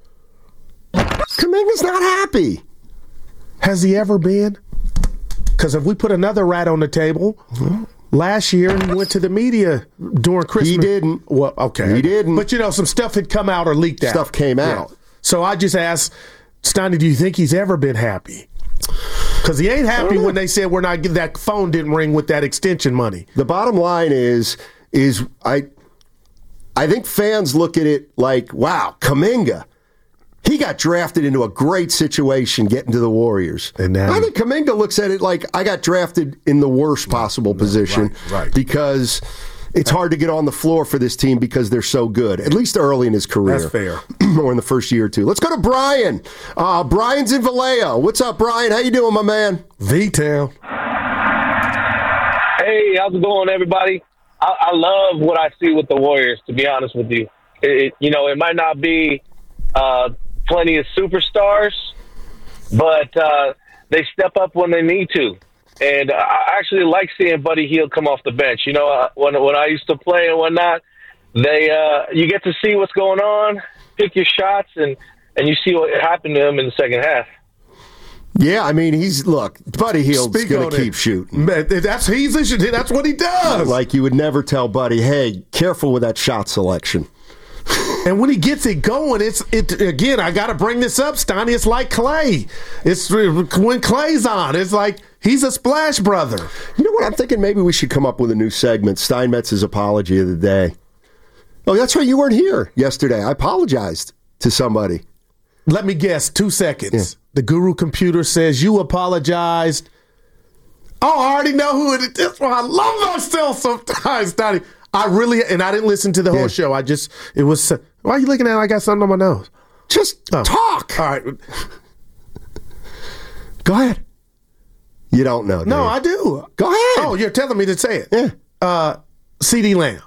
Kuminga's not happy. Has he ever been? Because if we put another rat on the table, last year he went to the media during Christmas. He didn't. Well, okay. He didn't. But, you know, some stuff had come out or leaked out. Stuff came out. Yeah. So I just asked, Steiny, do you think he's ever been happy? Because he ain't happy when they said we're not getting that phone didn't ring with that extension money. The bottom line is, is I, I think fans look at it like, wow, Kuminga. He got drafted into a great situation getting to the Warriors. And now, I think Kuminga looks at it like I got drafted in the worst possible no, position right, right. because it's hard to get on the floor for this team because they're so good, at least early in his career. That's fair. Or in the first year or two. Let's go to Brian. Uh, Brian's in Vallejo. What's up, Brian? How you doing, my man? V-Town. Hey, how's it going, everybody? I, I love what I see with the Warriors, to be honest with you. It, it, you know, it might not be uh, plenty of superstars, but uh, they step up when they need to. And I actually like seeing Buddy Hield come off the bench. You know, uh, when when I used to play and whatnot, they uh, you get to see what's going on, pick your shots, and, and you see what happened to him in the second half. Yeah, I mean, he's look. Buddy Hield's going to keep it. shooting. That's he's that's what he does. Like you would never tell Buddy, hey, careful with that shot selection. And when he gets it going, it's it again. I got to bring this up, Steiny. It's like Clay. It's when Clay's on. It's like He's a splash brother. You know what? I'm thinking maybe we should come up with a new segment, Steinmetz's apology of the day. Oh, that's right. You weren't here yesterday. I apologized to somebody. Let me guess. Two seconds. Yeah. The Guru computer says you apologized. Oh, I already know who it is. Well, I love myself sometimes, Donnie. I really, and I didn't listen to the whole yeah. show. I just, it was, why are you looking at it? I got something on my nose. Just oh. talk. All right. Go ahead. You don't know. No, I do. Go ahead. Oh, you're telling me to say it. Yeah. Uh, CeeDee Lamb.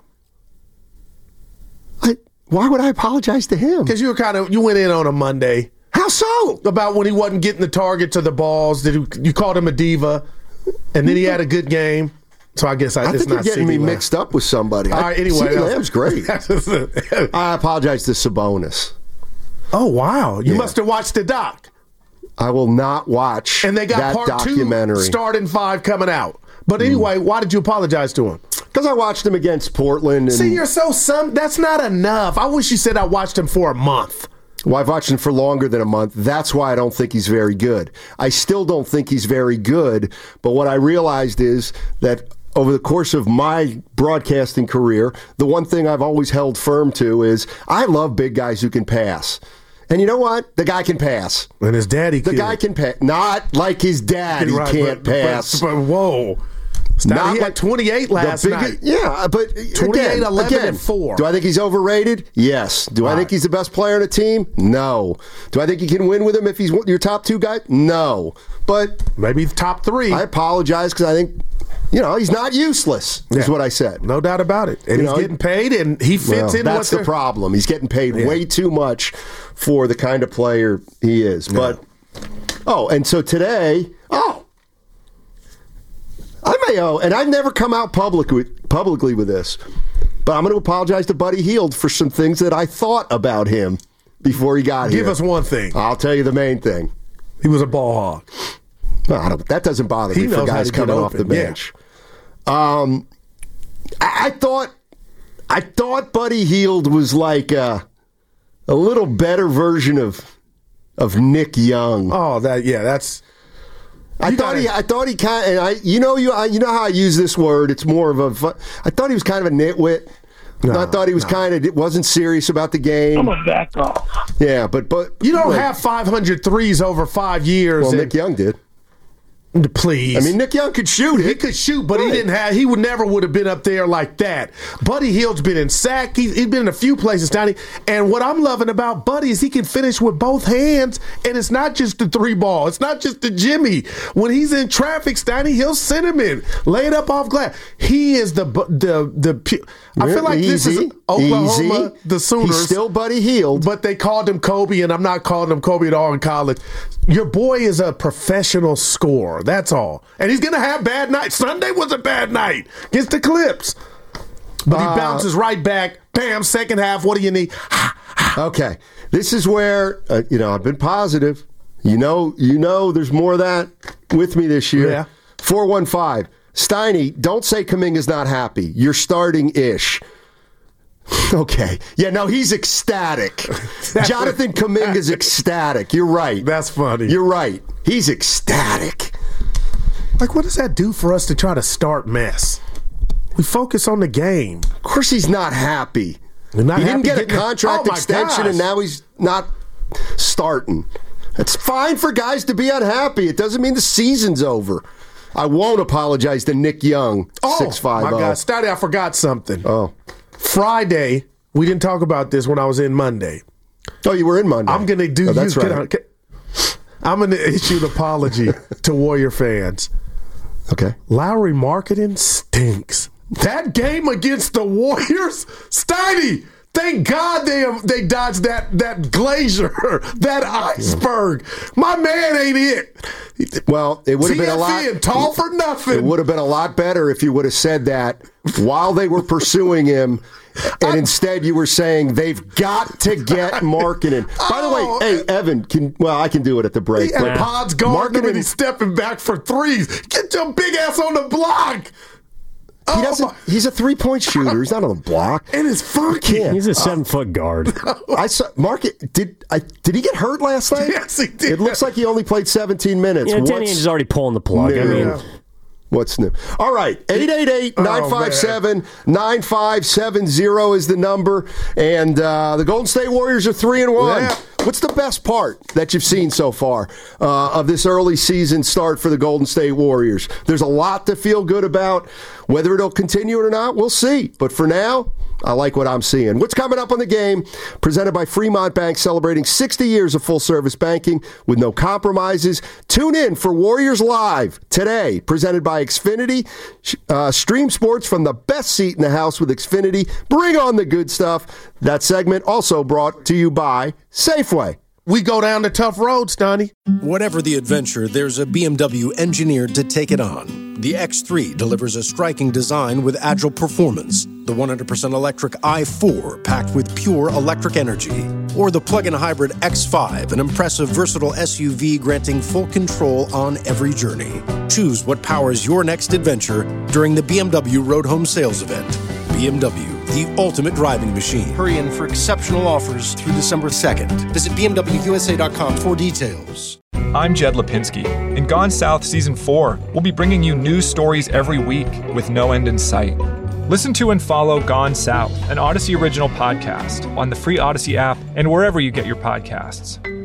I, why would I apologize to him? Because you were kind of, you went in on a Monday. How so? About when he wasn't getting the targets or the balls. That you, you called him a diva, and then he had a good game. So I guess I, I it's think you're not getting CeeDee me Lamb. mixed up with somebody. All right, anyway. CeeDee Lamb's great. I apologize to Sabonis. Oh, wow. You Yeah. must have watched the doc. I will not watch And they got that part documentary. two, starting five coming out. But anyway, mm. why did you apologize to him? Because I watched him against Portland. And See, you're so some. That's not enough. I wish you said I watched him for a month. Well, I've watched him for longer than a month. That's why I don't think he's very good. I still don't think he's very good. But what I realized is that over the course of my broadcasting career, the one thing I've always held firm to is I love big guys who can pass. And you know what? The guy can pass. And his daddy The can. guy can pass. Not like his dad, he Right, can't but, pass. But, but whoa. Not he had twenty-eight last big, night. Yeah, but twenty-eight, again, eleven, again, and four. Do I think he's overrated? Yes. Do All I think right. he's the best player on the team? No. Do I think you can win with him if he's your top two guy? No. But maybe top three. I apologize because I think, you know, he's not useless, is Yeah. what I said. No doubt about it. And You he's know, getting paid, and he fits Well, in. that's what the problem. He's getting paid Yeah. way too much for the kind of player he is. But oh, and so today, oh, I may owe, and I've never come out public with, publicly with this, but I'm going to apologize to Buddy Hield for some things that I thought about him before he got Give here. us one thing. I'll tell you the main thing. He was a ball hog. No, I don't, that doesn't bother He me for knows how guys to get coming off open. the Yeah. bench. Um, I, I thought, I thought Buddy Hield was like a, a little better version of of Nick Young. Oh, that yeah, that's. I thought gotta, he, I thought he kind of, and I, you know, you, I, you know how I use this word. It's more of a. fu- I thought he was kind of a nitwit. No, I thought he was no. kind of wasn't serious about the game. I'm a back off. Yeah, but but You don't like, have five hundred threes over five years. Well, and- Nick Young did. Please. I mean, Nick Young could shoot it. He could shoot, but Right. he didn't have. He would never would have been up there like that. Buddy Hield's been in sack. He's, he's been in a few places, Donnie. And what I'm loving about Buddy is he can finish with both hands, and it's not just the three ball. It's not just the Jimmy. When he's in traffic, Steiny, he'll send him in, lay it up off glass. He is the the the. pu- I feel like this is Easy. Oklahoma, Easy. the Sooners. He's still Buddy Hield. But they called him Kobe, and I'm not calling him Kobe at all in college. Your boy is a professional scorer. That's all. And he's going to have bad nights. Sunday was a bad night against the Clips. But he Uh, bounces right back. Bam, second half. What do you need? Okay, this is where uh, you know I've been positive. You know, you know, there's more of that with me this year. Yeah. Four one five. Steiny, don't say Kuminga's not happy. You're starting ish. Okay. Yeah, no, he's ecstatic. Jonathan Kuminga's ecstatic. You're right. That's funny. You're right. He's ecstatic. Like, what does that do for us to try to start mess? We focus on the game. Of course, he's not happy. You're not he happy didn't get a getting- contract Oh, my extension, gosh. and now he's not starting. It's fine for guys to be unhappy. It doesn't mean the season's over. I won't apologize to Nick Young, Oh, six five my oh. God. Steiny, I forgot something. Oh. Friday, we didn't talk about this when I was in Monday. Oh, you were in Monday. I'm going to do Oh, that's you. right. Can I- can- I'm going to issue an apology to Warrior fans. Okay. Lowry marketing stinks. That game against the Warriors, Steiny, thank God they they dodged that that glacier, that iceberg. My man ain't it. Well, it would have been a lot. T F N, tall for nothing. It would have been a lot better if you would have said that while they were pursuing him, and instead you were saying they've got to get marketing. By the Oh, way, hey Evan, can well I can do it at the break. And but Pod's guarding him marketing- and he's stepping back for threes. Get your big ass on the block. He doesn't. He's a three-point shooter. He's not on the block. And it's funky. He's a seven-foot guard. I saw Mark. Did I? Did he get hurt last night? Yes, he did. It looks like he only played seventeen minutes. Yeah, Danny is already pulling the plug. New? I mean, what's new? All right, eight eight eight, nine five seven, nine five seven zero is the number, and uh, the Golden State Warriors are three and one. Yeah. What's the best part that you've seen so far uh, of this early season start for the Golden State Warriors? There's a lot to feel good about. Whether it'll continue or not, we'll see. But for now, I like what I'm seeing. What's coming up on the game? Presented by Fremont Bank, celebrating sixty years of full-service banking with no compromises. Tune in for Warriors Live today, presented by Xfinity. Uh, stream sports from the best seat in the house with Xfinity. Bring on the good stuff. That segment also brought to you by Safeway. We go down the tough roads, Donnie. Whatever the adventure, there's a B M W engineered to take it on. The X three delivers a striking design with agile performance. The one hundred percent electric i four packed with pure electric energy. Or the plug-in hybrid X five, an impressive, versatile S U V granting full control on every journey. Choose what powers your next adventure during the B M W Road Home Sales Event. B M W, the ultimate driving machine. Hurry in for exceptional offers through December second. Visit B M W U S A dot com for details. I'm Jed Lipinski. In Gone South Season four, we'll be bringing you news stories every week with no end in sight. Listen to and follow Gone South, an Odyssey original podcast, on the free Odyssey app and wherever you get your podcasts.